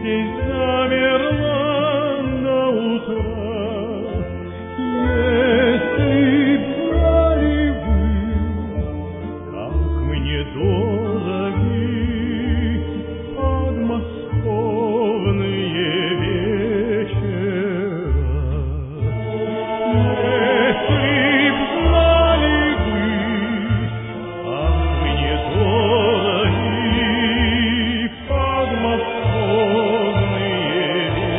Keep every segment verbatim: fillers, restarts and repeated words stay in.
здесь замерла на утро. Если б знали вы, как мне дороги подмосковные вечера. Если б знали вы, как мне дороги подмосковные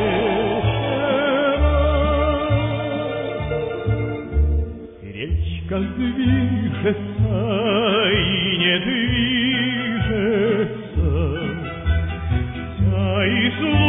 вечера. Речка движется и не движется, вся из